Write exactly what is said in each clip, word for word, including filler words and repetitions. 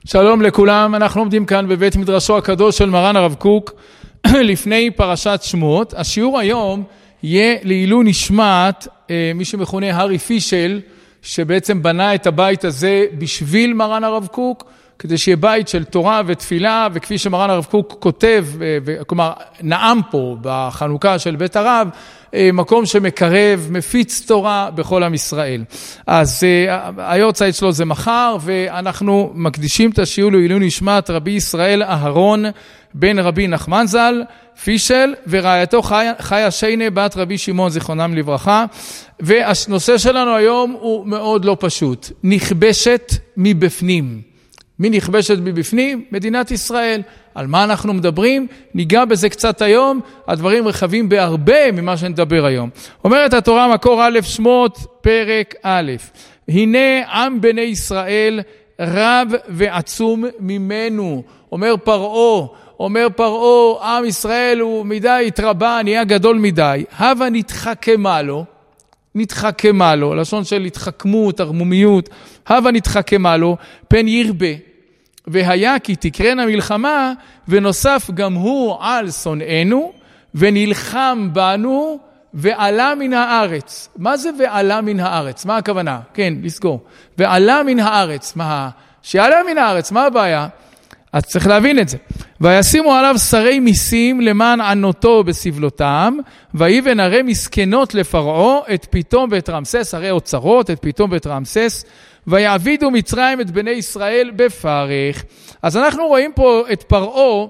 שלום לכולם, אנחנו עומדים כאן בבית מדרשו הקדוש של מרן הרב קוק לפני פרשת שמות. השיעור היום יהיה לעילוי נשמת מי שמכונה הארי פישל, שבעצם בנה את הבית הזה בשביל מרן הרב קוק, כדי שיהיה בית של תורה ותפילה, וכפי שמרן הרב קוק כותב, כלומר נאם פה בחנוכה של בית הרב, מקום שמקרב, מפיץ תורה בכל עם ישראל. אז היורצייט שלו זה מחר, ואנחנו מקדישים את השיעור לעילוי נשמת רבי ישראל אהרון בן רבי נחמן ז"ל פישל, ורעייתו חיה, חיה שיינה בת רבי שמעון זיכרונם לברכה. והנושא שלנו היום הוא מאוד לא פשוט, נכבשת מבפנים. מי נכבשת מבפנים? מדינת ישראל. על מה אנחנו מדברים? ניגע בזה קצת היום, הדברים רחבים בהרבה ממה שנדבר היום. אומרת התורה מקור א' שמות פרק א', הנה עם בני ישראל רב ועצום ממנו. אומר פרעה, אומר פרעה, עם ישראל הוא מדי התרבה, נהיה גדול מדי. הווה נתחכמה לו, נתחכמה לו, לשון של התחכמות, הרמומיות, הווה נתחכמה לו, פן ירבה. והיה כי תקרנה מלחמה, ונוסף גם הוא על שונאינו, ונלחם בנו, ועלה מן הארץ. מה זה ועלה מן הארץ? מה הכוונה? כן, לסגור. ועלה מן הארץ. מה? שעלה מן הארץ, מה הבעיה? אז צריך להבין את זה. וישימו עליו שרי מיסים למען ענותו בסבלותם, ויבן הרי מסכנות לפרעה את פתאום ואת רמסס, הרי אוצרות, את פתאום ואת רמסס, ויעבידו מצרים את בני ישראל בפרך. אז אנחנו רואים פה את פרעה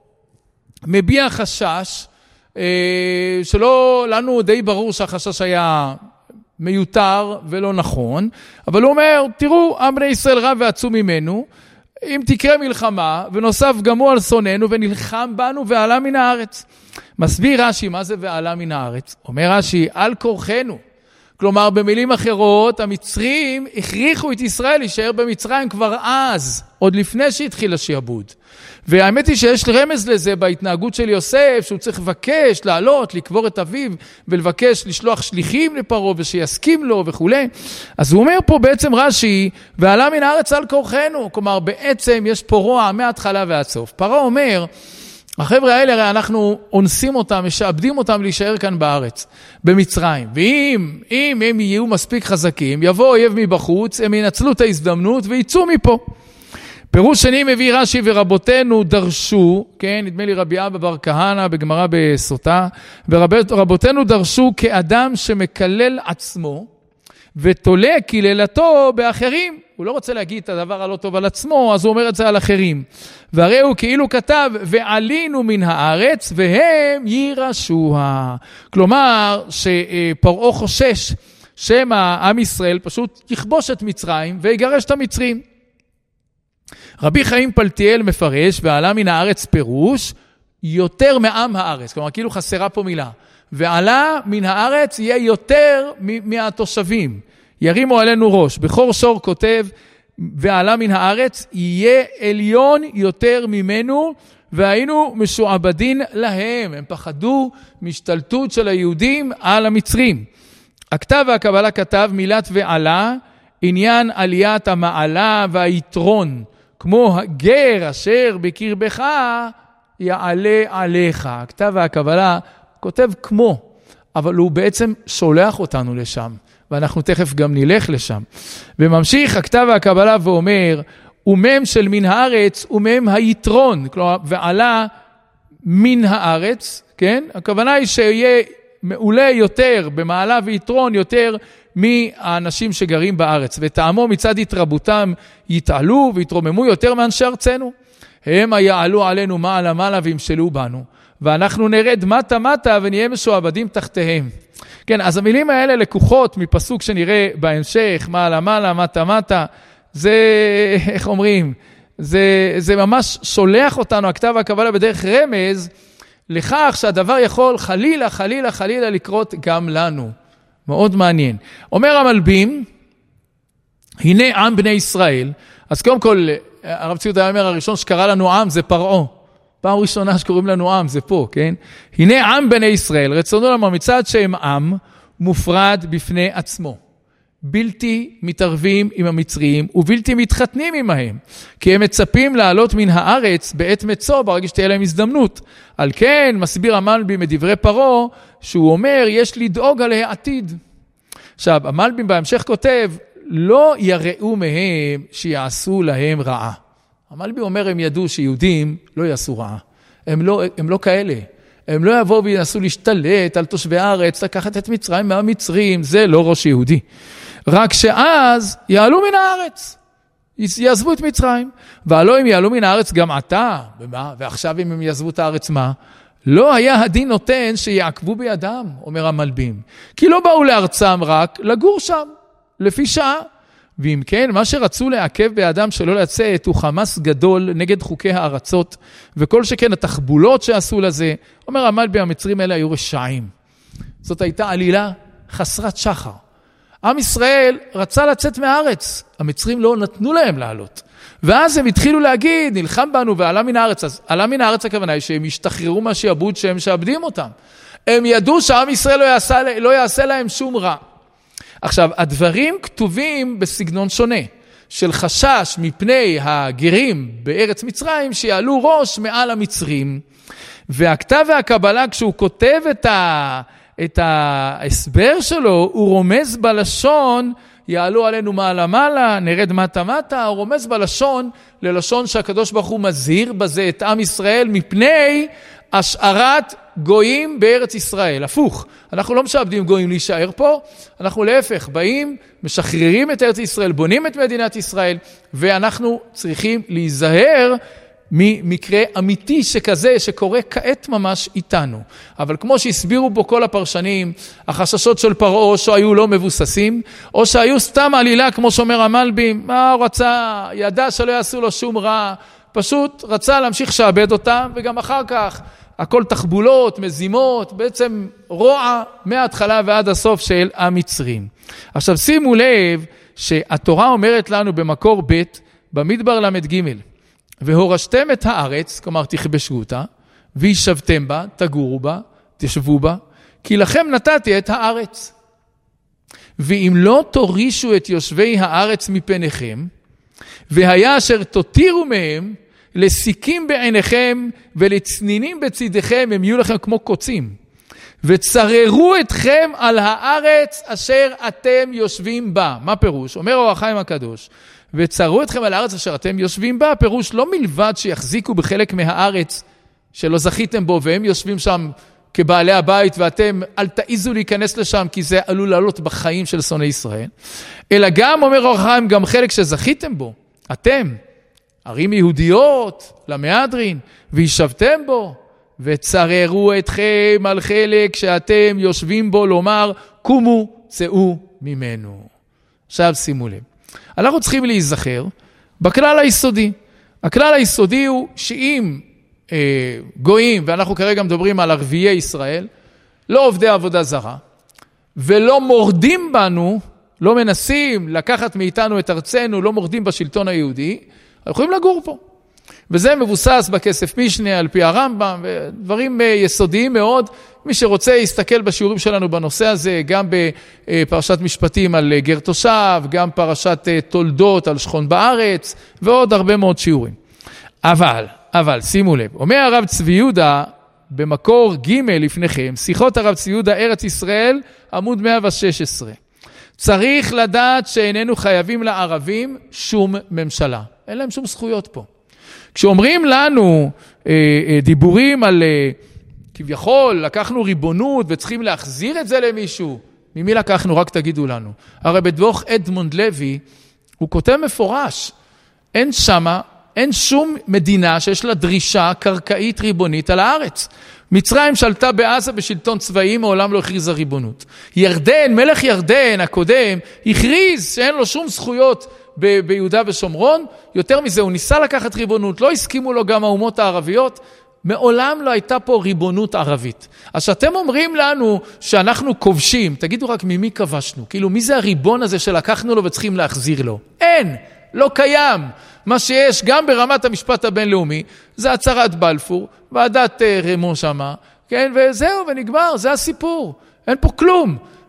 מביע חשש, שלא, לנו די ברור שהחשש היה מיותר ולא נכון, אבל הוא אומר, תראו, עם בני ישראל רב ועצום ממנו, אם תקרה מלחמה, ונוסף גם הוא על שונאינו, ונלחם בנו ועלה מן הארץ. מסביר רש"י, מה זה ועלה מן הארץ? אומר רש"י, על כורחנו. כלומר, במילים אחרות, המצרים הכריחו את ישראל להישאר במצרים כבר אז, עוד לפני שהתחיל השעבוד. והאמת היא שיש רמז לזה בהתנהגות של יוסף, שהוא צריך לבקש, לעלות, לקבור את אביו, ולבקש לשלוח שליחים לפרעה, ושיסכים לו וכו'. אז הוא אומר פה בעצם רש"י, ועלה מן הארץ על כורחנו. כלומר, בעצם יש פה רוע מההתחלה ועד סוף. פרעה אומר, החבר'ה האלה הרי אנחנו אונסים אותם, משעבדים אותם להישאר כאן בארץ, במצרים. ואם אם הם יהיו מספיק חזקים, יבוא אויב מבחוץ, הם ינצלו את ההזדמנות ויצאו מפה. פירוש שני מביא רש"י ורבותינו דרשו, כן, נדמה לי רבי אבא בר כהנא בגמרא בסוטה, ורבותינו דרשו כאדם שמקלל עצמו, ותולה קללתו באחרים. הוא לא רוצה להגיד את הדבר הלא טוב על עצמו, אז הוא אומר את זה על אחרים. והרי הוא כאילו כתב, ועלינו מן הארץ, והם יירשוה. כלומר, שפרעה חושש, שמה עם ישראל פשוט יכבוש את מצרים, ויגרש את המצרים. רבי חיים פלטיאל מפרש, ועלה מן הארץ פירוש, יותר מעם הארץ. כלומר, כאילו חסרה פה מילה. ועלה מן הארץ יהיה יותר מהתושבים. ירימו עלינו ראש. בחור שור כותב, ועלה מן הארץ יהיה עליון יותר ממנו, והיינו משועבדין להם. הם פחדו משתלטות של היהודים על המצרים. הכתב והקבלה כתב מילת ועלה, עניין עליית המעלה והיתרון, כמו הגר אשר בקרבך יעלה עליך. הכתב והקבלה כותב כמו, אבל הוא בעצם שולח אותנו לשם, ואנחנו תכף גם נלך לשם. וממשיך הכתב והקבלה ואומר, ומם של מן הארץ ומם היתרון, כלומר, ועלה מן הארץ, כן? הכוונה היא שיהיה מעולה יותר, במעלה ויתרון יותר מהאנשים שגרים בארץ, וטעמו מצד התרבותם יתעלו ויתרוממו יותר מאנשי ארצנו. הם יעלו עלינו מעלה מעלה וימשלו בנו, ואנחנו נרד מטה מטה ונהיה משועבדים תחתיהם. כן, אז המילים האלה לקוחות מפסוק שנראה בהמשך, מעלה מעלה מטה מטה, זה, איך אומרים, זה, זה ממש שולח אותנו, הכתב והקבלה בדרך רמז, לכך שהדבר יכול חלילה, חלילה, חלילה לקרות גם לנו. מאוד מעניין. אומר המלבים, הנה עם בני ישראל, אז קודם כל, הרב ציודה אומר, הראשון שקרא לנו עם זה פרעה. פעם ראשונה שקוראים לנו עם זה פה, כן? הנה עם בני ישראל, רצונו לומר מצד שהם עם, מופרד בפני עצמו. בלתי מתערבים עם המצרים ובלתי מתחתנים עמהם, כי הם מצפים לעלות מן הארץ בעת מצוא ברגע שתהיה להם הזדמנות. על כן מסביר המלבים מדברי פרעה שהוא אומר יש לדאוג על העתיד. עכשיו המלבים בהמשך כותב לא יראו מהם שיעשו להם רעה. המלבים אומר הם ידעו שיהודים לא יעשו רעה, הם לא, הם לא כאלה. הם לא יבואו וינסו להשתלט על תושבי הארץ, לקחת את מצרים מהמצרים, זה לא ראש יהודי. רק שאז יעלו מן הארץ, יעזבו את מצרים. והלא אם יעלו מן הארץ גם עתה, ומה? ועכשיו אם הם יעזבו את הארץ מה? לא היה הדין נותן שיעקבו בידם, אומר המלבים. כי לא באו לארצם רק לגור שם, לפי שעה. ואם כן, מה שרצו לעכב בידם שלא לצאת הוא חמאס גדול נגד חוקי הארצות, וכל שכן התחבולות שעשו לזה, אומר המלבי, המצרים האלה היו רשעים. זאת הייתה עלילה חסרת שחר. עם ישראל רצה לצאת מהארץ, המצרים לא נתנו להם לעלות. ואז הם התחילו להגיד, נלחם בנו ועלה מן הארץ. אז עלה מן הארץ הכוונה היא שהם השתחררו מהשעבוד שהם שעבדים אותם. הם ידעו שעם ישראל לא יעשה, לא יעשה להם שום רע. עכשיו, הדברים כתובים בסגנון שונה, של חשש מפני הגרים בארץ מצרים שיעלו ראש מעל המצרים. והכתב והקבלה, כשהוא כותב את, ה, את ההסבר שלו, הוא רומז בלשון, יעלו עלינו מעלה מעלה, נרד מטה מטה, הוא רומז בלשון, ללשון שהקדוש ברוך הוא מזהיר בזה את עם ישראל מפני השארת גויים בארץ ישראל. הפוך, אנחנו לא משעבדים גויים להישאר פה, אנחנו להפך, באים, משחררים את ארץ ישראל, בונים את מדינת ישראל, ואנחנו צריכים להיזהר ממקרה אמיתי שכזה, שקורה כעת ממש איתנו. אבל כמו שהסבירו בו כל הפרשנים, החששות של פרעה שהיו לא מבוססים, או שהיו סתם עלילה, כמו שאומר המלבים, מה הוא רצה, ידע שלא יעשו לו שום רע, פשוט רצה להמשיך שעבד אותם, וגם אחר כך, הכל תחבולות, מזימות, בעצם רוע מההתחלה ועד הסוף של המצרים. עכשיו שימו לב שהתורה אומרת לנו במקור ב' במדבר למד ג' והורשתם את הארץ, כלומר תכבשו אותה, וישבתם בה, תגורו בה, תשבו בה, כי לכם נתתי את הארץ. ואם לא תורישו את יושבי הארץ מפניכם, והיה אשר תותירו מהם, לסיקים בעיניכם ולצנינים בצדיכם, הם יהיו לכם כמו קוצים. וצררו אתכם על הארץ אשר אתם יושבים בה. מה פירוש? אומר אור החיים הקדוש. וצרו אתכם על הארץ אשר אתם יושבים בה, פירוש לא מלבד שיחזיקו בחלק מהארץ שלא זכיתם בו, והם יושבים שם כבעלי הבית, ואתם אל תעיזו להיכנס לשם, כי זה עלול לעלות בחיים של שונאי ישראל, אלא גם, אומר אור החיים, גם חלק שזכיתם בו, אתם, ערים יהודיות, למהדרין, וישבתם בו, וצררו אתכם על חלק שאתם יושבים בו, לומר, קומו, צאו ממנו. עכשיו שימו לב. אנחנו צריכים להיזכר בכלל היסודי. הכלל היסודי הוא שאם אה, גויים, ואנחנו כרגע מדברים על ערביי ישראל, לא עובדי עבודה זרה, ולא מורדים בנו, לא מנסים לקחת מאיתנו את ארצנו, לא מורדים בשלטון היהודי, אנחנו יכולים לגור פה. וזה מבוסס בכסף משנה על פי הרמב"ם, ודברים יסודיים מאוד. מי שרוצה יסתכל בשיעורים שלנו בנושא הזה, גם בפרשת משפטים על גר תושב, גם פרשת תולדות על שכון בארץ, ועוד הרבה מאוד שיעורים. אבל, אבל, שימו לב, אומר הרב צבי יהודה, במקור ג' לפניכם, שיחות הרב צבי יהודה ארץ ישראל, עמוד מאה ושש עשרה. צריך לדעת שאיננו חייבים לערבים שום ממשלה. אין להם שום זכויות פה. כשאומרים לנו אה, אה, דיבורים על אה, כביכול, לקחנו ריבונות וצריכים להחזיר את זה למישהו, ממי לקחנו? רק תגידו לנו. הרי בדוח אדמונד לוי, הוא כותב מפורש, אין שמה, אין שום מדינה שיש לה דרישה קרקעית ריבונית על הארץ. מצרים שלטה בעזה בשלטון צבאי, מעולם לא הכריזה ריבונות. ירדן, מלך ירדן הקודם, הכריז שאין לו שום זכויות ב- ביהודה ושומרון. יותר מזה, הוא ניסה לקחת ריבונות, לא הסכימו לו גם האומות הערביות. מעולם לא הייתה פה ריבונות ערבית. אז שאתם אומרים לנו שאנחנו כובשים, תגידו רק ממי כבשנו? כאילו, מי זה הריבון הזה שלקחנו לו וצריכים להחזיר לו? אין, לא קיים. מה שיש גם ברמת המשפט הבינלאומי, זה הצהרת בלפור, ועדת רמו שמה, כן? וזהו, ונגמר, זה הסיפור. אין פה כלום.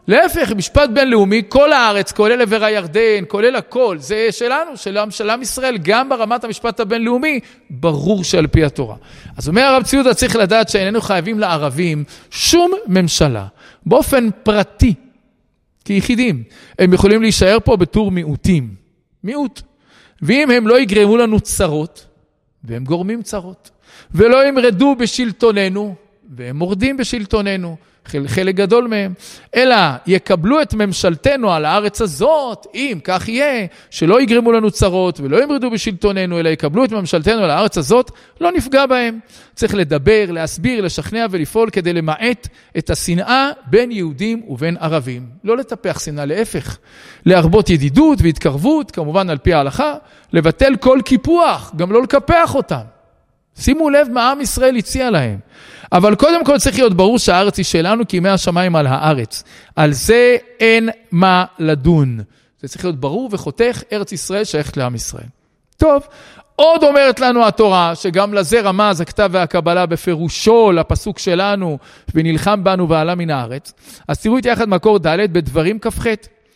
להפך, משפט בינלאומי, כל הארץ, כולל עבר הירדן, כולל הכל, זה שלנו, של, של עם ישראל, גם ברמת המשפט הבינלאומי, ברור שעל פי התורה. אז אומר הרב צבי יהודה, צריך לדעת שאיננו חייבים לערבים שום ממשלה, באופן פרטי, כיחידים. הם יכולים להישאר פה בתור מיעוטים, מיעוט. ואם הם לא יגרמו לנו צרות, והם גורמים צרות, ולא ימרדו בשלטוננו, והם מורדים בשלטוננו, חלק גדול מהם, אלא יקבלו את ממשלתנו על הארץ הזאת, אם כך יהיה, שלא יגרמו לנו צרות ולא ימרדו בשלטוננו, אלא יקבלו את ממשלתנו על הארץ הזאת, לא נפגע בהם. צריך לדבר, להסביר, לשכנע ולפעול כדי למעט את השנאה בין יהודים ובין ערבים. לא לטפח שנאה, להפך. להרבות ידידות והתקרבות, כמובן על פי ההלכה, לבטל כל קיפוח, גם לא לקפח אותם. שימו לב מה עם ישראל הציע להם. אבל קודם כל צריך להיות ברור שהארץ היא שלנו, כי ימי השמיים על הארץ. על זה אין מה לדון. זה צריך להיות ברור וחותך, ארץ ישראל שייכת לעם ישראל. טוב, עוד אומרת לנו התורה, שגם לזה רמז הכתב והקבלה בפירושו לפסוק שלנו, ונלחם בנו ועלה מן הארץ. אז תראו איתי יחד מקור ד' בדברים כ"ח.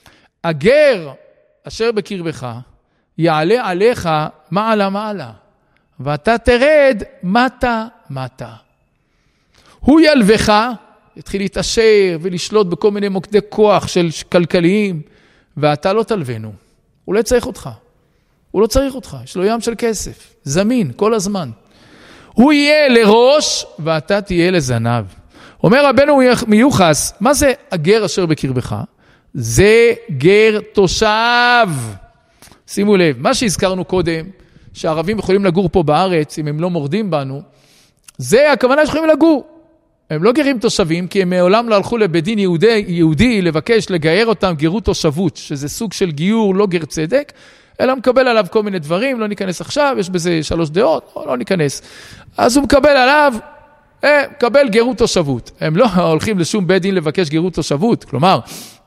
הגר אשר בקרבך, יעלה עליך מעלה מעלה, ואתה תרד מטה מטה. הוא ילבך, יתחיל להתעשר ולשלוט בכל מיני מוקדי כוח של כלכליים, ואתה לא תלבנו. הוא לא צריך אותך. הוא לא צריך אותך. יש לו ים של כסף. זמין, כל הזמן. הוא יהיה לראש, ואתה תהיה לזנב. אומר רבנו מיוחס, מה זה הגר אשר בקרבך? זה גר תושב. שימו לב, מה שהזכרנו קודם, שהערבים יכולים לגור פה בארץ, אם הם לא מורדים בנו, זה הכוונה שיכולים לגור. הם לא גרים תושבים, כי הם מעולם לא הלכו לבית דין יהודי, יהודי לבקש לגייר אותם גירות תושבות, שזה סוג של גיור, לא גר צדק, אלא מקבל עליו כל מיני דברים, לא ניכנס עכשיו, יש בזה שלוש דעות, לא, לא ניכנס. אז הוא מקבל עליו, אה, מקבל גירות תושבות. הם לא הולכים לשום בית דין לבקש גירות תושבות, כלומר,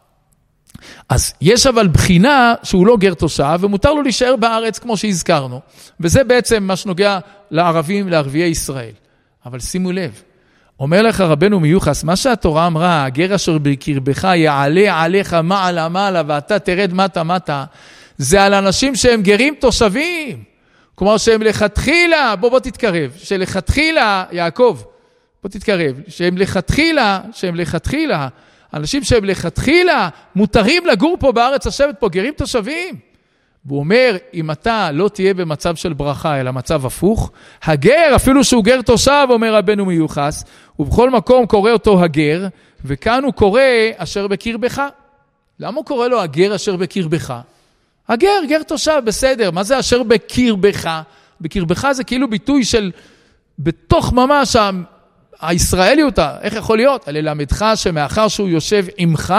אז יש אבל בחינה שהוא לא גר תושב, ומותר לו להישאר בארץ כמו שהזכרנו. וזה בעצם מה שנוגע לערבים, לערביי ישראל. אבל שימו לב, אומר לך רבנו מיוחס, מה שהתורה אמרה, הגר אשר בקרבך יעלה עליך מעלה מעלה, ואתה תרד מטה מטה, זה על אנשים שהם גרים תושבים. כלומר שהם לכתחילה, בוא בוא תתקרב, שלכתחילה, יעקב, בוא תתקרב, שהם לכתחילה, שהם לכתחילה, אנשים שהם לכתחילה מותרים לגור פה בארץ השבת פה, גרים תושבים. והוא אומר, אם אתה לא תהיה במצב של ברכה, אלא מצב הפוך, הגר, אפילו שהוא גר תושב, אומר רבנו מיוחס, ובכל מקום קורא אותו הגר, וכאן הוא קורא אשר בקרבך. למה הוא קורא לו הגר אשר בקרבך? הגר, גר תושב, בסדר. מה זה אשר בקרבך? בקרבך זה כאילו ביטוי של בתוך ממש הישראליות, איך יכול להיות? על ללמדך שמאחר שהוא יושב עמך,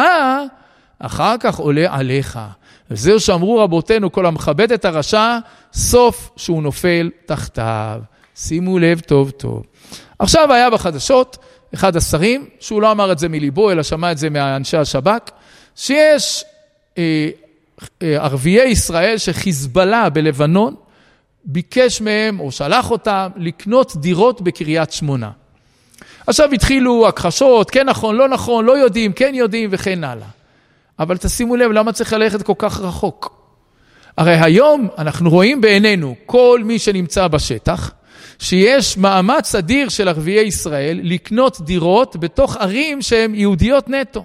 אחר כך עולה עליך. וזהו שאמרו רבותינו, כל המכבד את הרשע, סוף שהוא נופל תחתיו. שימו לב טוב טוב. עכשיו היה בחדשות, אחד השרים, שהוא לא אמר את זה מליבו, אלא שמע את זה מאנשי השב"כ, שיש אה, אה, ערביי ישראל שחיזבאללה בלבנון, ביקש מהם או שלח אותם לקנות דירות בקריית שמונה. עכשיו התחילו הכחשות, כן נכון, לא נכון, לא יודעים, כן יודעים וכן הלאה. אבל תשימו לב, למה צריך ללכת כל כך רחוק? הרי היום אנחנו רואים בעינינו, כל מי שנמצא בשטח, שיש מאמץ אדיר של ערביי ישראל לקנות דירות בתוך ערים שהן יהודיות נטו.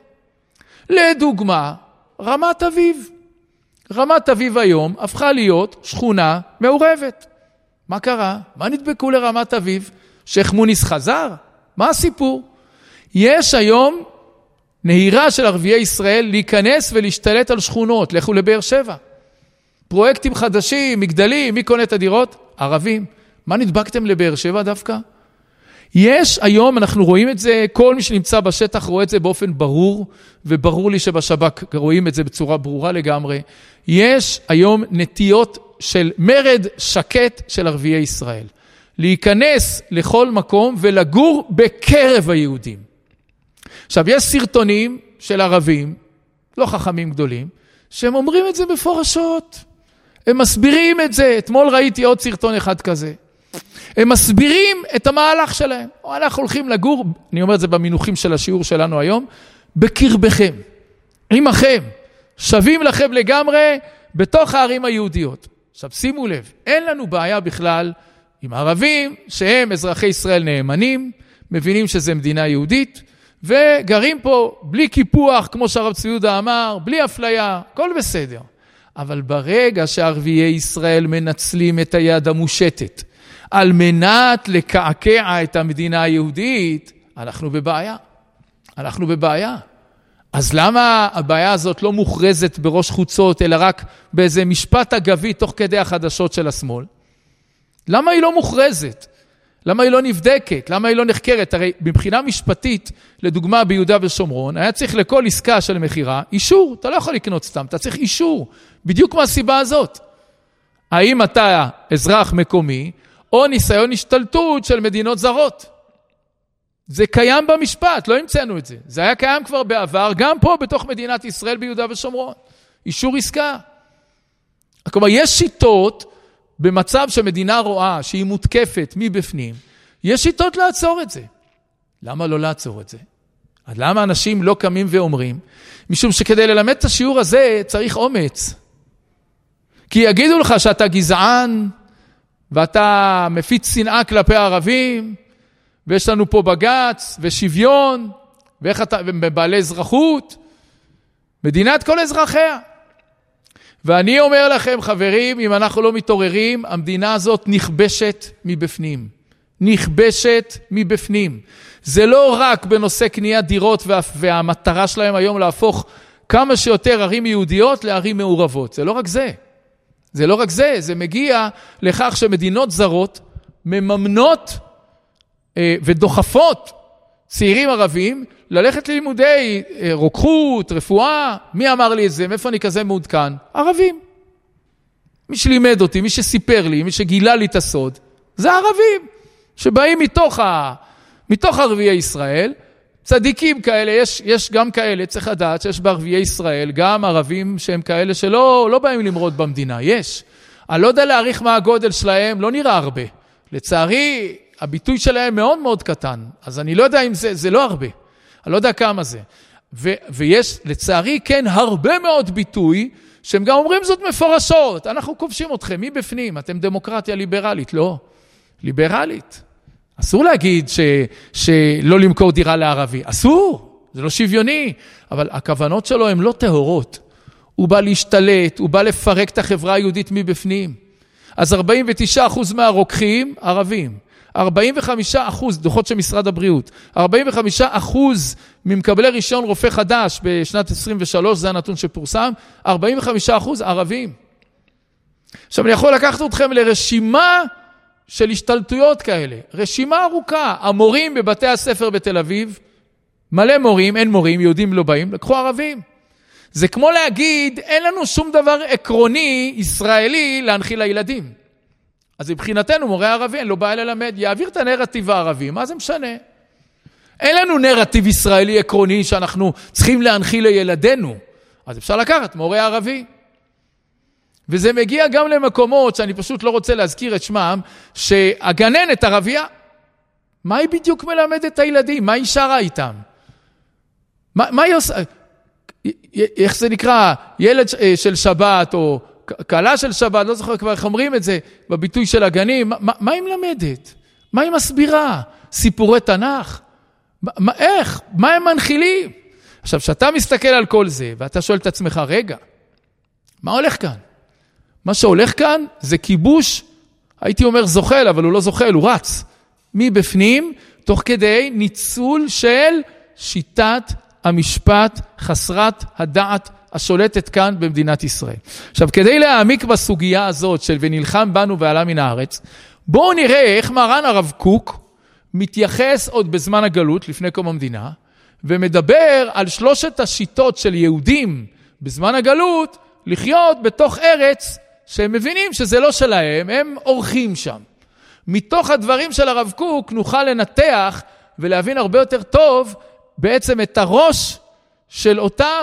לדוגמה, רמת אביב. רמת אביב היום הפכה להיות שכונה מעורבת. מה קרה? מה נדבקו לרמת אביב? שייך מוניס חזר? מה הסיפור? יש היום נהירה של ערביי ישראל להיכנס ולהשתלט על שכונות, לכו לבאר שבע. פרויקטים חדשים, מגדלים, מי קונה את הדירות? ערבים. מה נדבקתם לבאר שבע דווקא? יש היום, אנחנו רואים את זה, כל מי שנמצא בשטח רואה את זה באופן ברור, וברור לי שבשב"כ רואים את זה בצורה ברורה לגמרי. יש היום נטיות של מרד שקט של ערביי ישראל. להיכנס לכל מקום ולגור בקרב היהודים. עכשיו, יש סרטונים של ערבים, לא חכמים גדולים, שהם אומרים את זה מפורשות. הם מסבירים את זה. אתמול ראיתי עוד סרטון אחד כזה. הם מסבירים את המהלך שלהם. אנחנו הולכים לגור, אני אומר את זה במינוחים של השיעור שלנו היום, בקרבכם. עמכם, שווים לכם לגמרי בתוך הערים היהודיות. עכשיו שימו לב, אין לנו בעיה בכלל עם ערבים שהם אזרחי ישראל נאמנים, מבינים שזה מדינה יהודית, וגרים פה בלי קיפוח, כמו שהרב צבי יהודה אמר, בלי אפליה, הכל בסדר. אבל ברגע שערביי ישראל מנצלים את היד המושטת, על מנת לקעקע את המדינה היהודית, אנחנו בבעיה. אנחנו בבעיה. אז למה הבעיה הזאת לא מוכרזת בראש חוצות, אלא רק באיזה משפט אגבי תוך כדי החדשות של השמאל? למה היא לא מוכרזת? למה היא לא נבדקת? למה היא לא נחקרת? הרי מבחינה משפטית, לדוגמה ביהודה ושומרון, היה צריך לכל עסקה של מחירה אישור. אתה לא יכול לקנות סתם, אתה צריך אישור. בדיוק מהסיבה הזאת. האם אתה אזרח מקומי, או ניסיון השתלטות של מדינות זרות? זה קיים במשפט, לא המצאנו את זה. זה היה קיים כבר בעבר, גם פה בתוך מדינת ישראל ביהודה ושומרון. אישור עסקה. כלומר, יש שיטות במצב שמדינה רואה שהיא מותקפת מבפנים, יש שיטות לעצור את זה. למה לא לעצור את זה? אז למה אנשים לא קמים ואומרים? משום שכדי ללמד את השיעור הזה צריך אומץ. כי יגידו לך שאתה גזען, ואתה מפיץ שנאה כלפי הערבים, ויש לנו פה בג"ץ ושוויון, ואיך אתה, ובעלי אזרחות, מדינת כל אזרחיה. ואני אומר לכם, חברים, אם אנחנו לא מתעוררים, המדינה הזאת נכבשת מבפנים. נכבשת מבפנים. זה לא רק בנושא קניית דירות, וה, והמטרה שלהם היום להפוך כמה שיותר ערים יהודיות לערים מעורבות. זה לא רק זה. זה לא רק זה, זה מגיע לכך שמדינות זרות מממנות אה, ודוחפות צעירים ערבים ללכת ללימודי אה, רוקחות, רפואה. מי אמר לי את זה? מאיפה אני כזה מעודכן? ערבים. מי שלימד אותי, מי שסיפר לי, מי שגילה לי את הסוד, זה ערבים שבאים מתוך, ה, מתוך ערביי ישראל. צדיקים כאלה, יש, יש גם כאלה, צריך לדעת שיש בערביי ישראל גם ערבים שהם כאלה שלא לא באים למרוד במדינה, יש. אני לא יודע להעריך מה הגודל שלהם, לא נראה הרבה. לצערי, הביטוי שלהם מאוד מאוד קטן, אז אני לא יודע אם זה, זה לא הרבה. אני לא יודע כמה זה. ו, ויש, לצערי, כן, הרבה מאוד ביטוי, שהם גם אומרים זאת מפורשות. אנחנו כובשים אתכם, מי בפנים? אתם דמוקרטיה ליברלית, לא. ליברלית. אסור להגיד ש, שלא למכור דירה לערבי. אסור, זה לא שוויוני. אבל הכוונות שלו הן לא טהורות. הוא בא להשתלט, הוא בא לפרק את החברה היהודית מבפנים. אז ארבעים ותשעה אחוז מהרוקחים ערבים. ארבעים וחמישה אחוז, דוחות של משרד הבריאות, ארבעים וחמישה אחוז ממקבלי רישיון רופא חדש בשנת עשרים ושלוש, זה הנתון שפורסם, ארבעים וחמישה אחוז ערבים. עכשיו אני יכול לקחת אתכם לרשימה של השתלטויות כאלה, רשימה ארוכה. המורים בבתי הספר בתל אביב, מלא מורים, אין מורים, יהודים לא באים, לקחו ערבים. זה כמו להגיד, אין לנו שום דבר עקרוני ישראלי להנחיל לילדים. אז מבחינתנו מורה ערבי, אין לו בעיה ללמד, יעביר את הנרטיב הערבי, מה זה משנה? אין לנו נרטיב ישראלי עקרוני שאנחנו צריכים להנחיל לילדינו, אז אפשר לקחת מורה ערבי. וזה מגיע גם למקומות שאני פשוט לא רוצה להזכיר את שמם, שהגננת ערבייה, מה היא בדיוק מלמדת את הילדים? מה היא שרה איתם? מה, מה היא עושה? איך זה נקרא? ילד של שבת או קלה של שבת, לא זוכר כבר איך אומרים את זה, בביטוי של הגנים. מה, מה היא מלמדת? מה היא מסבירה? סיפורי תנ"ך? מה, איך? מה הם מנחילים? עכשיו, שאתה מסתכל על כל זה, ואתה שואל את עצמך, רגע, מה הולך כאן? מה שהולך כאן זה כיבוש, הייתי אומר זוחל, אבל הוא לא זוחל, הוא רץ. מבפנים, תוך כדי ניצול של שיטת המשפט חסרת הדעת השולטת כאן במדינת ישראל. עכשיו, כדי להעמיק בסוגיה הזאת של ונלחם בנו ועלה מן הארץ, בואו נראה איך מרן הרב קוק מתייחס עוד בזמן הגלות, לפני קום המדינה, ומדבר על שלושת השיטות של יהודים בזמן הגלות, לחיות בתוך ארץ שהם מבינים שזה לא שלהם, הם אורחים שם. מתוך הדברים של הרב קוק נוכל לנתח ולהבין הרבה יותר טוב בעצם את הראש של אותם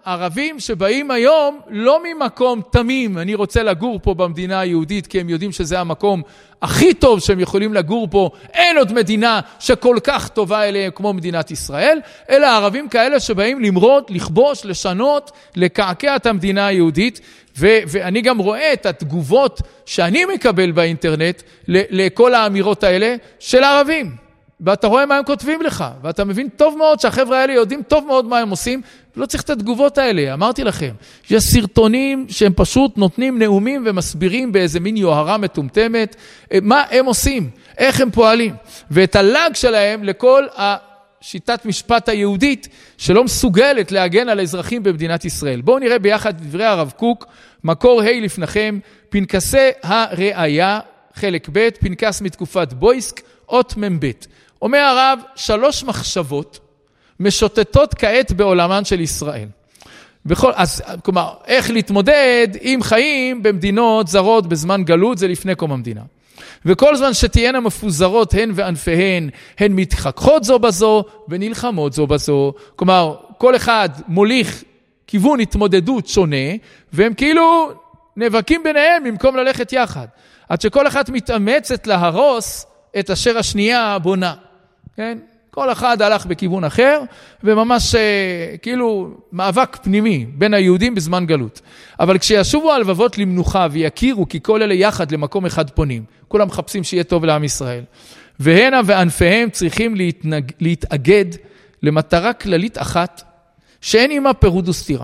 ערבים שבאים היום לא ממקום תמים, אני רוצה לגור פה במדינה היהודית, כי הם יודעים שזה המקום הכי טוב שהם יכולים לגור פה, אין עוד מדינה שכל כך טובה אליהם כמו מדינת ישראל, אלא ערבים כאלה שבאים למרוד, לכבוש, לשנות, לקעקע את המדינה היהודית, ו- ואני גם רואה את התגובות שאני מקבל באינטרנט ל- לכל האמירות האלה של הערבים. ואתה רואה מה הם כותבים לך, ואתה מבין טוב מאוד שהחבר'ה האלה יודעים טוב מאוד מה הם עושים, ולא צריך את התגובות האלה, אמרתי לכם. יש סרטונים שהם פשוט נותנים נאומים ומסבירים באיזה מין יוהרה מטומטמת, מה הם עושים, איך הם פועלים, ואת הלג שלהם לכל השיטת משפט היהודית, שלא מסוגלת להגן על האזרחים במדינת ישראל. בואו נראה ביחד דברי הרב קוק, מקור ה' לפניכם, פנקסי הראיה, חלק ב', פנקס מתקופת בויסק, אות מבית. אומר הרב, שלוש מחשבות משוטטות כעת בעולמן של ישראל. בכל, אז, כלומר, איך להתמודד עם חיים במדינות זרות בזמן גלות, זה לפני קום המדינה. וכל זמן שתהיינה מפוזרות הן וענפיהן, הן מתחככות זו בזו ונלחמות זו בזו. כלומר, כל אחד מוליך כיוון התמודדות שונה, והם כאילו נאבקים ביניהם במקום ללכת יחד. עד שכל אחד מתאמצת להרוס את אשר השנייה בונה. כן? כל אחד הלך בכיוון אחר, וממש כאילו מאבק פנימי בין היהודים בזמן גלות. אבל כשישובו הלבבות למנוחה ויכירו כי כל אלה יחד למקום אחד פונים, כולם מחפשים שיהיה טוב לעם ישראל. והנה וענפיהם צריכים להתנג... להתאגד למטרה כללית אחת, שאין עימה פירוד וסתירה.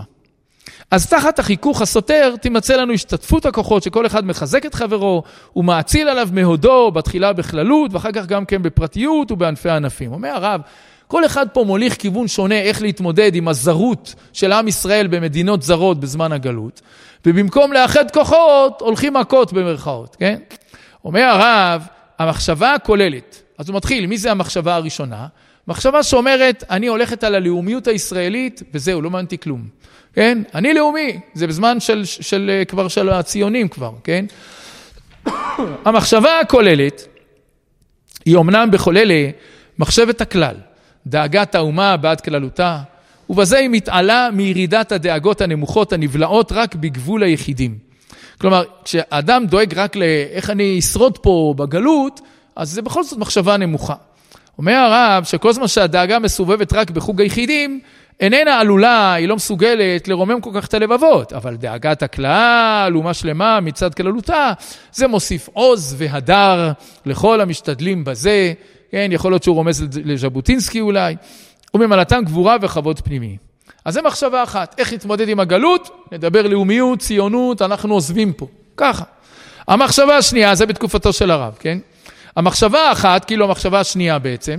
אז תחת החיכוך הסותר תימצא לנו השתתפות הכוחות שכל אחד מחזק את חברו ומאציל עליו מהודו בתחילה בכללות ואחר כך גם כן בפרטיות ובענפי הענפים. אומר הרב, כל אחד פה מוליך כיוון שונה איך להתמודד עם הזרות של עם ישראל במדינות זרות בזמן הגלות, ובמקום לאחד כוחות הולכים מכות במרכאות, כן? אומר הרב, המחשבה הכוללת, אז הוא מתחיל, מי זה המחשבה הראשונה? מחשבה שאומרת, אני הולכת על הלאומיות הישראלית וזהו, לא מענתי כלום. כן? אני לאומי, זה בזמן של, של, של, כבר של הציונים כבר, כן? המחשבה הכוללת, היא אומנם בכל אלה מחשבת הכלל, דאגת האומה בעד כללותה, ובזה היא מתעלה מירידת הדאגות הנמוכות הנבלעות רק בגבול היחידים. כלומר, כשאדם דואג רק לאיך אני אשרוד פה בגלות, אז זה בכל זאת מחשבה נמוכה. אומר הרב שכל זמן שהדאגה מסובבת רק בחוג היחידים, איננה עלולה, היא לא מסוגלת לרומם כל כך את הלבבות, אבל דאגת הכלל, אומה שלמה מצד כללותה, זה מוסיף עוז והדר לכל המשתדלים בזה, כן, יכול להיות שהוא רומז לז'בוטינסקי אולי, וממלאתם גבורה וכבוד פנימי. אז זה מחשבה אחת, איך להתמודד עם הגלות? נדבר לאומיות, ציונות, אנחנו עוזבים פה, ככה. המחשבה השנייה, זה בתקופתו של הרב, כן? המחשבה האחת, כאילו המחשבה השנייה בעצם,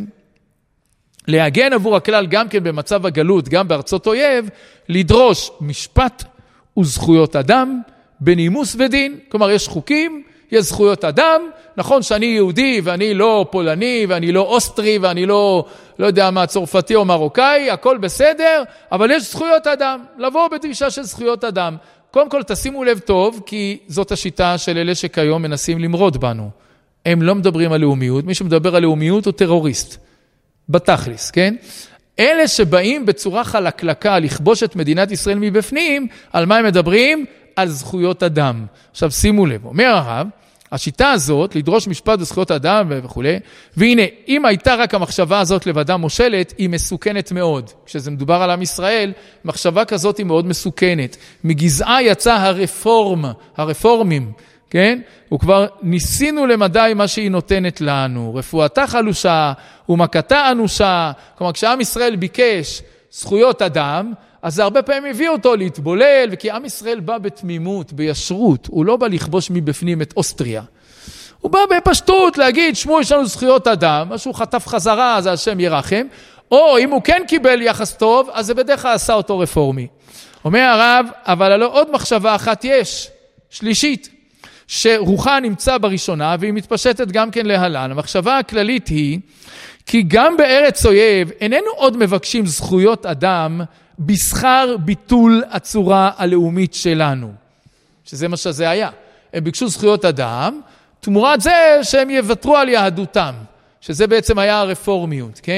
להגן עבור הכלל גם כן במצב הגלות, גם בארצות אויב, לדרוש משפט וזכויות אדם בנימוס ודין. כלומר, יש חוקים, יש זכויות אדם, נכון שאני יהודי ואני לא פולני ואני לא אוסטרי ואני לא, לא יודע מה, צרפתי או מרוקאי, הכל בסדר, אבל יש זכויות אדם, לבוא בדרישה של זכויות אדם. קודם כל תשימו לב טוב, כי זאת השיטה של אלה שכיום מנסים למרוד בנו. הם לא מדברים על לאומיות, מי שמדבר על לאומיות הוא טרוריסט. בתכלס, כן? אלה שבאים בצורה חלקלקה לכבוש את מדינת ישראל מבפנים, על מה הם מדברים? על זכויות אדם. עכשיו שימו לב, אומר הרב, השיטה הזאת, לדרוש משפט וזכויות אדם וכו', והנה, אם הייתה רק המחשבה הזאת לבדה מושלת, היא מסוכנת מאוד. כשזה מדובר על עם ישראל, מחשבה כזאת היא מאוד מסוכנת. מגזעה יצא הרפורם, הרפורמים, כן? וכבר ניסינו למדי מה שהיא נותנת לנו. רפואתה חלושה ומכתה אנושה. כלומר, כשעם ישראל ביקש זכויות אדם, אז זה הרבה פעמים הביא אותו להתבולל, וכי עם ישראל בא בתמימות, בישרות. הוא לא בא לכבוש מבפנים את אוסטריה. הוא בא בפשטות להגיד, שמו, יש לנו זכויות אדם, משהו חטף חזרה, אז השם ירחם. או אם הוא כן קיבל יחס טוב, אז זה בדרך כלל עשה אותו רפורמי. אומר הרב, אבל הלא עוד מחשבה אחת יש, שלישית. שרוחה נמצא בראשונה, והיא מתפשטת גם כן להלן. המחשבה הכללית היא, כי גם בארץ אויב, איננו עוד מבקשים זכויות אדם, בשכר ביטול הצורה הלאומית שלנו. שזה מה שזה היה. הם ביקשו זכויות אדם, תמורת זה שהם יוותרו על יהדותם. שזה בעצם היה הרפורמיות, כן?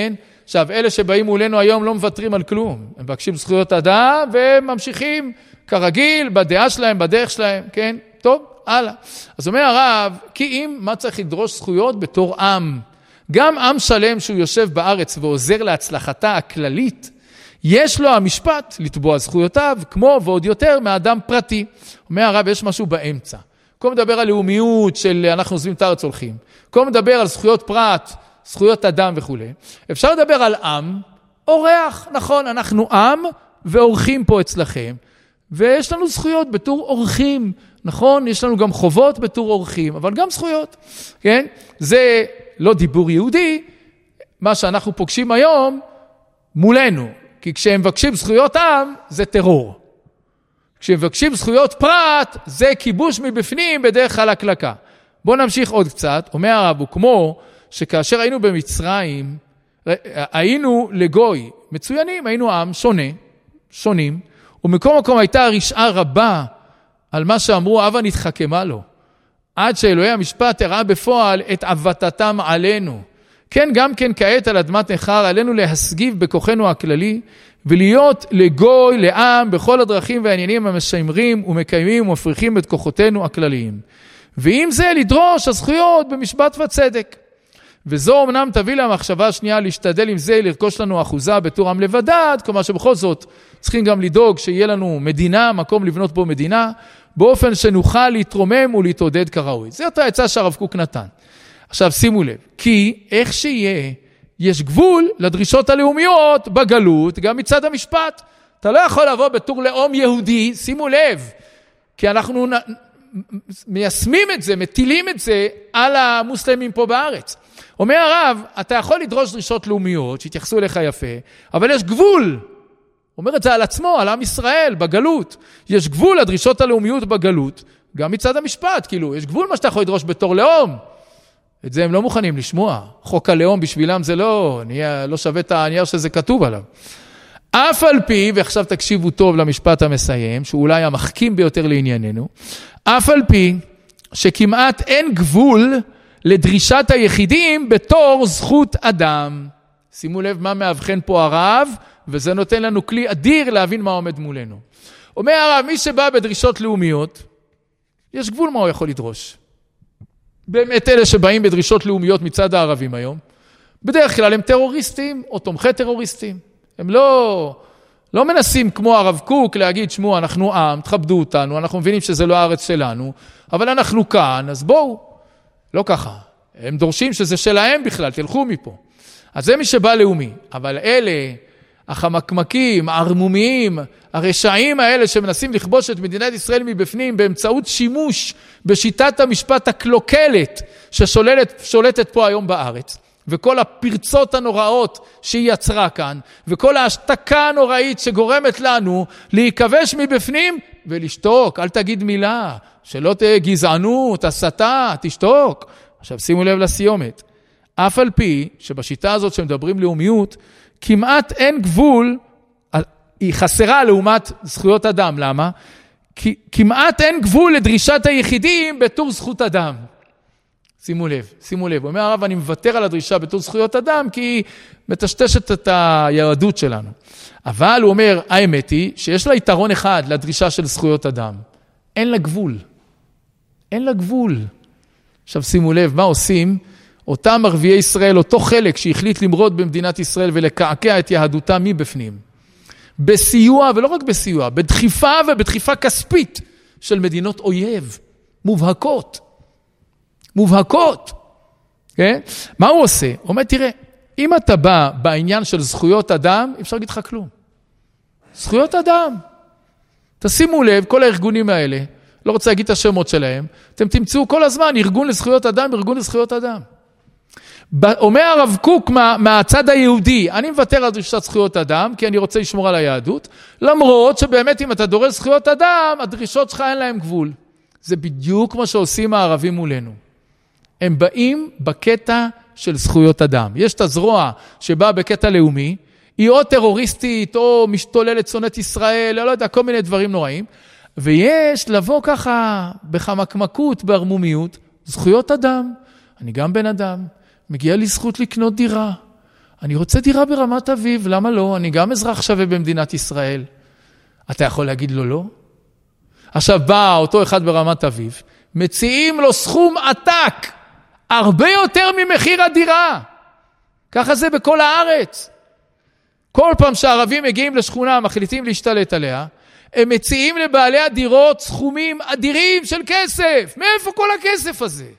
עכשיו, אלה שבאים מולנו היום לא מוותרים על כלום. הם מבקשים זכויות אדם וממשיכים כרגיל בדעה שלהם, בדרך שלהם, כן? טוב, הלאה. אז אומר הרב, כי אם מה צריך לדרוש זכויות בתור עם? גם עם שלם שהוא יושב בארץ ועוזר להצלחתה הכללית, יש לו המשפט לתבוע זכויותיו, כמו ועוד יותר מאדם פרטי. אומר הרב, יש משהו באמצע. כל מדבר על לאומיות של אנחנו עוזבים את הארץ הולכים. כל מדבר על זכויות פרט, זכויות אדם וכו'. אפשר לדבר על עם, אורח, נכון, אנחנו עם ואורחים פה אצלכם, ויש לנו זכויות בתור אורחים, נכון? יש לנו גם חובות בתור אורחים, אבל גם זכויות, כן? זה לא דיבור יהודי, מה שאנחנו פוגשים היום מולנו, כי כשהם מבקשים זכויות עם, זה טרור. כשהם מבקשים זכויות פרט, זה כיבוש מבפנים בדרך חלקלקה. בואו נמשיך עוד קצת. אומר הרב, כמו שכאשר היינו במצרים, היינו לגוי, מצוינים, היינו עם שונה, שונים, ומקום מקום הייתה רשעה רבה על מה שאמרו, אבא נתחכמה לו. עד שאלוהי המשפט הראה בפועל את עבדתם עלינו. כן, גם כן כעת על אדמת נחר, עלינו להסגיב בכוחנו הכללי, ולהיות לגוי, לעם, בכל הדרכים והעניינים המשמרים ומקיימים ומפריחים את כוחותינו הכלליים. ועם זה לדרוש הזכויות במשפט וצדק. וזו אמנם תביא למחשבה השנייה להשתדל עם זה, לרכוש לנו אחוזה בתור עם לבדד, כלומר שבכל זאת צריכים גם לדאוג שיהיה לנו מדינה, מקום לבנות בו מדינה, באופן שנוכל להתרומם ולהתעודד כראוי. זה אותה עצה שהרב קוק נתן. עכשיו שימו לב, כי איך שיהיה, יש גבול לדרישות הלאומיות בגלות, גם מצד המשפט. אתה לא יכול לבוא בתור לאום יהודי, שימו לב, כי אנחנו מיישמים את זה, מטילים את זה על המוסלמים פה בארץ. אומר הרב, אתה יכול לדרוש דרישות לאומיות שהתייחסו אליך יפה, אבל יש גבול. אומר את זה על עצמו, על עם ישראל, בגלות. יש גבול לדרישות הלאומיות בגלות, גם מצד המשפט, כאילו, יש גבול מה שאתה יכול לדרוש בתור לאום. את זה הם לא מוכנים לשמוע. חוק הלאום בשבילם זה לא, לא שווה את הנייר שזה כתוב עליו. אף על פי, ועכשיו תקשיבו טוב למשפט המסיים, שהוא אולי המחכים ביותר לענייננו, אף על פי שכמעט אין גבול לדרישת היחידים בתור זכות אדם. שימו לב מה מאבחן פה הרב, וזה נותן לנו כלי אדיר להבין מה עומד מולנו. אומר הרב, מי שבא בדרישות לאומיות, יש גבול מה הוא יכול לדרוש. באמת אלה שבאים בדרישות לאומיות מצד הערבים היום, בדרך כלל הם טרוריסטים או תומכי טרוריסטים. הם לא, לא מנסים כמו הרב קוק להגיד, שמו, אנחנו עם, תכבדו אותנו, אנחנו מבינים שזה לא הארץ שלנו, אבל אנחנו כאן, אז בואו. לא ככה. הם דורשים שזה שלהם בכלל, תלכו מפה. אז זה מי שבא לאומי. אבל אלה, החמקמקים, הערמומיים, הרשעים האלה שמנסים לכבוש את מדינת ישראל מבפנים באמצעות שימוש בשיטת המשפט הקלוקלת ששולטת פה היום בארץ, וכל הפרצות הנוראות שהיא יצרה כאן, וכל ההשתקה הנוראית שגורמת לנו להיכבש מבפנים ולשתוק. אל תגיד מילה, שלא תהיה גזענות, הסתה, תשתוק. עכשיו שימו לב לסיומת. אף על פי שבשיטה הזאת שמדברים לאומיות, כמעט אין גבול, היא חסרה לעומת זכויות אדם. למה? כי כמעט אין גבול לדרישת היחידים בתור זכות אדם. שימו לב, שימו לב. אומר הרב, אני מוותר על הדרישה בתור זכויות אדם, כי היא מטשטשת את היהדות שלנו. אבל הוא אומר, האמת היא שיש לה יתרון אחד לדרישה של זכויות אדם. אין לה גבול. אין לה גבול. עכשיו שימו לב, מה עושים? אותם ערביי ישראל, אותו חלק שהחליט למרוד במדינת ישראל ולקעקע את יהדותה מבפנים. בסיוע, ולא רק בסיוע, בדחיפה ובדחיפה כספית של מדינות אויב. מובהקות. מובהקות. כן? מה הוא עושה? הוא אומר, תראה, אם אתה בא בעניין של זכויות אדם, אפשר להגיד לך כלום. זכויות אדם. תשימו לב, כל הארגונים האלה, לא רוצה להגיד את השמות שלהם, אתם תמצאו כל הזמן ארגון לזכויות אדם, ארגון לזכויות אדם. אומר הרב קוק מה, מהצד היהודי, אני מוותר על דרישת זכויות אדם, כי אני רוצה לשמור על היהדות, למרות שבאמת אם אתה דורש זכויות אדם, הדרישות שלך אין להם גבול. זה בדיוק מה שעושים הערבים מולנו. הם באים בקטע של זכויות אדם. יש את הזרוע שבאה בקטע לאומי, היא או טרוריסטית, או משתוללת שונאת ישראל, לא יודע, כל מיני דברים נוראים, ויש לבוא ככה בחמקמקות, בערמומיות, זכויות אדם. אני גם בן אדם, מגיע לי זכות לקנות דירה. אני רוצה דירה ברמת אביב, למה לא? אני גם אזרח שווה במדינת ישראל. אתה יכול להגיד לו לא? עכשיו בא אותו אחד ברמת אביב, מציעים לו סכום עתק, הרבה יותר ממחיר הדירה. ככה זה בכל הארץ. כל פעם שהערבים מגיעים לשכונה, מחליטים להשתלט עליה, הם מציעים לבעלי הדירות סכומים אדירים של כסף. מאיפה כל הכסף הזה?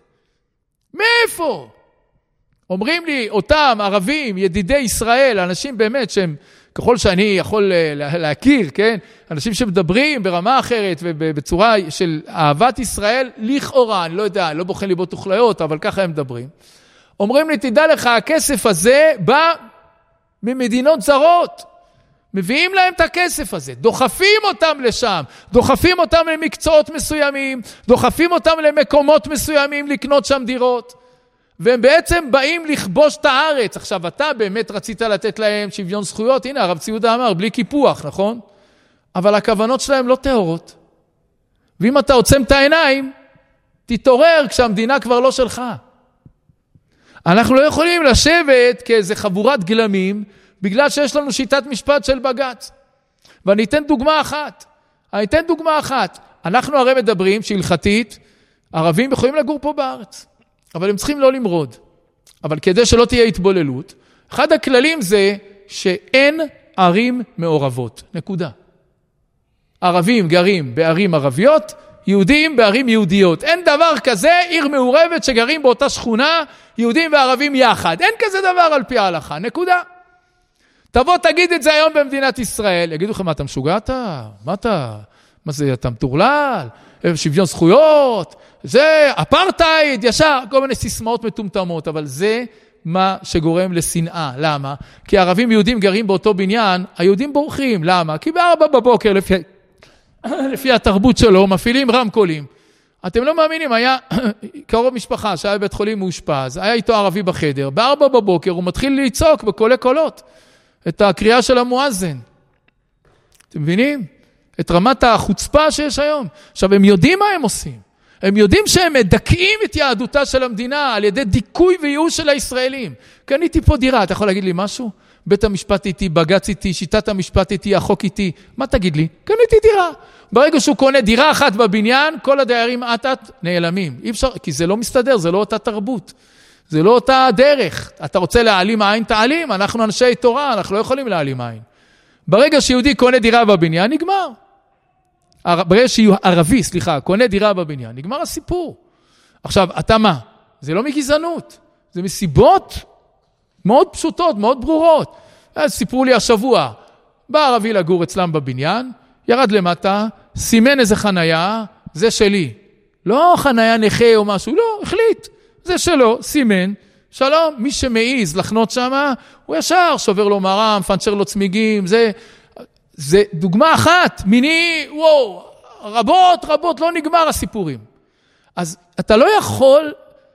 מאיפה? אומרים לי אותם ערבים, ידידי ישראל, אנשים באמת שהם, ככל שאני יכול להכיר, כן? אנשים שמדברים ברמה אחרת ובצורה של אהבת ישראל, לכאורה, אני לא יודע, לא בוחן ליבות וכליות, אבל ככה הם מדברים. אומרים לי, תדע לך, הכסף הזה בא ממדינות זרות. מביאים להם את הכסף הזה, דוחפים אותם לשם, דוחפים אותם למקצועות מסוימים, דוחפים אותם למקומות מסוימים לקנות שם דירות. והם בעצם באים לכבוש את הארץ. עכשיו, אתה באמת רצית לתת להם שוויון זכויות, הנה, הרב ציודה אמר, בלי קיפוח, נכון? אבל הכוונות שלהם לא טהורות. ואם אתה עוצם את העיניים, תתעורר כשהמדינה כבר לא שלך. אנחנו לא יכולים לשבת כאיזה חבורת גלמים, בגלל שיש לנו שיטת משפט של בג"ץ. ואני אתן דוגמה אחת. אני אתן דוגמה אחת. אנחנו הרי מדברים שהלכתית, ערבים יכולים לגור פה בארץ. אבל הם צריכים לא למרוד. אבל כדי שלא תהיה התבוללות, אחד הכללים זה שאין ערים מעורבות. נקודה. ערבים גרים בערים ערביות, יהודים בערים יהודיות. אין דבר כזה עיר מעורבת שגרים באותה שכונה, יהודים וערבים יחד. אין כזה דבר על פי ההלכה. נקודה. תבוא תגיד את זה היום במדינת ישראל. יגידו לך, מה אתה משוגעת? מה אתה? מה זה, אתה מטורלל? שוויון זכויות? זה אפרטייד, ישר, כל מיני סיסמאות מטומטמות, אבל זה מה שגורם לשנאה. למה? כי הערבים יהודים גרים באותו בניין, היהודים בורחים. למה? כי בארבע בבוקר, לפי, לפי התרבות שלו, מפעילים רמקולים. אתם לא מאמינים, היה קרוב משפחה שהיה בבית חולים מאושפז, היה איתו ערבי בחדר, בארבע בבוקר הוא מתחיל לצעוק בקולי קולות, את הקריאה של המואזן. אתם מבינים? את רמת החוצפה שיש היום. עכשיו, הם יודעים מה הם עושים. הם יודעים שהם מדכאים את יהדותה של המדינה על ידי דיכוי וייאוש של הישראלים. קניתי פה דירה, אתה יכול להגיד לי משהו? בית המשפט איתי, בג"ץ איתי, שיטת המשפט איתי, החוק איתי. מה תגיד לי? קניתי דירה. ברגע שהוא קונה דירה אחת בבניין, כל הדיירים עטת נעלמים. אי אפשר, כי זה לא מסתדר, זה לא אותה תרבות. זה לא אותה דרך. אתה רוצה להעלים עין, תעלים. אנחנו אנשי תורה, אנחנו לא יכולים להעלים עין. ברגע שיהודי קונה דירה בבניין, נגמר. ברגע שיהיו ערבי, סליחה, קונה דירה בבניין, נגמר הסיפור. עכשיו, אתה מה? זה לא מגזענות. זה מסיבות מאוד פשוטות, מאוד ברורות. אז סיפרו לי השבוע, בא ערבי לגור אצלם בבניין, ירד למטה, סימן איזה חנייה, זה שלי. לא חנייה נכה או משהו, לא, החליט. זה שלו, סימן, שלום, מי שמעיז לחנות שם, הוא ישר שובר לו מרם, פנצ'ר לו צמיגים, זה... זה דוגמה אחת, מיני, וואו, רבות, רבות, לא נגמר הסיפורים. אז אתה לא יכול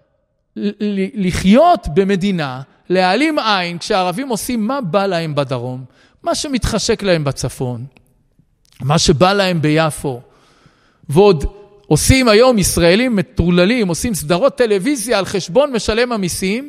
לחיות במדינה, להעלים עין, כשהערבים עושים מה בא להם בדרום, מה שמתחשק להם בצפון, מה שבא להם ביפו, ועוד עושים היום ישראלים מטורללים, עושים סדרות טלוויזיה על חשבון משלם המיסים,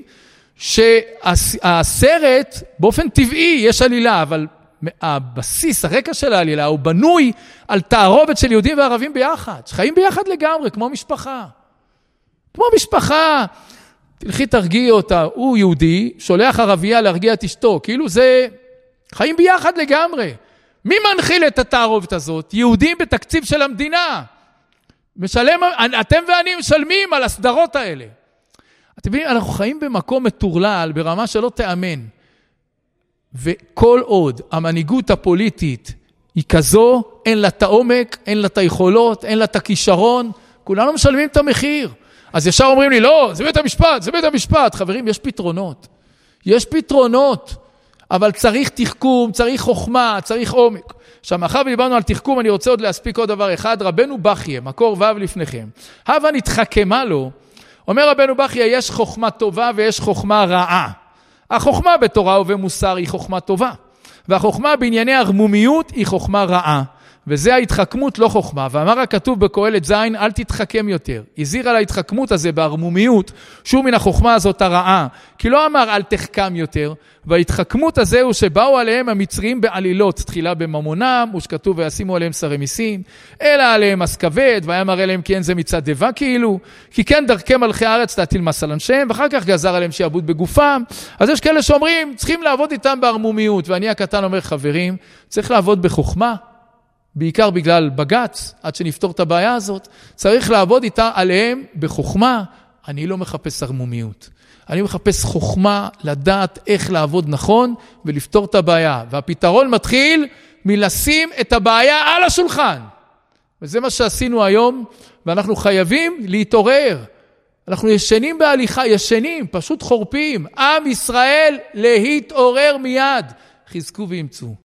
שהסרט באופן טבעי יש עלילה, אבל הבסיס, הרקע של העלילה, הוא בנוי על תערובת של יהודים וערבים ביחד, שחיים ביחד לגמרי, כמו משפחה. כמו משפחה, תלכי תרגיע אותה, הוא יהודי, שולח ערבייה להרגיע את אשתו, כאילו זה, חיים ביחד לגמרי. מי מנחיל את התערובת הזאת? יהודים בתקציב של המדינה. משלם, אתם ואני משלמים על הסדרות האלה. אתם מבינים, אנחנו חיים במקום מטורלל, ברמה שלא תאמן. וכל עוד המנהיגות הפוליטית היא כזו, אין לה את העומק, אין לה את היכולות, אין לה את הכישרון, כולנו משלמים את המחיר. אז ישר אומרים לי, לא, זה בית המשפט, זה בית המשפט. חברים, יש פתרונות. יש פתרונות, אבל צריך תחכום, צריך חוכמה, צריך עומק. עכשיו, מאחר ודיברנו על תחכום, אני רוצה עוד להספיק עוד דבר אחד. רבנו בכיה, מקור ו' לפניכם. הווה נתחכמה לו, אומר רבנו בכיה, יש חוכמה טובה ויש חוכמה רעה. החוכמה בתורה ובמוסר היא חוכמה טובה, והחוכמה בענייני הרמומיות היא חוכמה רעה. וזה ההתחכמות לא חוכמה. ואמר הכתוב בקהלת זין, אל תתחכם יותר. הזהיר על ההתחכמות הזה בערמומיות, שוב מן החוכמה הזאת הרעה. כי לא אמר אל תחכם יותר, וההתחכמות הזה הוא שבאו עליהם המצרים בעלילות, תחילה בממונם, ושכתוב וישימו עליהם שרי מיסים, אלא עליהם מס כבד, ויאמר אליהם כי אין זה מצד דבה כאילו, כי כן דרכי מלכי הארץ להטיל מס על אנשיהם, ואחר כך גזר עליהם שיעבוד בגופם. אז יש כאלה שאומרים, צריכים לעבוד איתם בערמומיות, ואני הקטן אומר חברים, צריך לעבוד בחוכמה, בעיקר בגלל בגץ, עד שנפתור את הבעיה הזאת, צריך לעבוד איתה עליהם בחוכמה. אני לא מחפש ערמומיות. אני מחפש חוכמה, לדעת איך לעבוד נכון ולפתור את הבעיה. והפתרון מתחיל מלשים את הבעיה על השולחן. וזה מה שעשינו היום, ואנחנו חייבים להתעורר. אנחנו ישנים בהליכה, ישנים, פשוט חורפים. עם ישראל להתעורר מיד. חזקו וימצאו.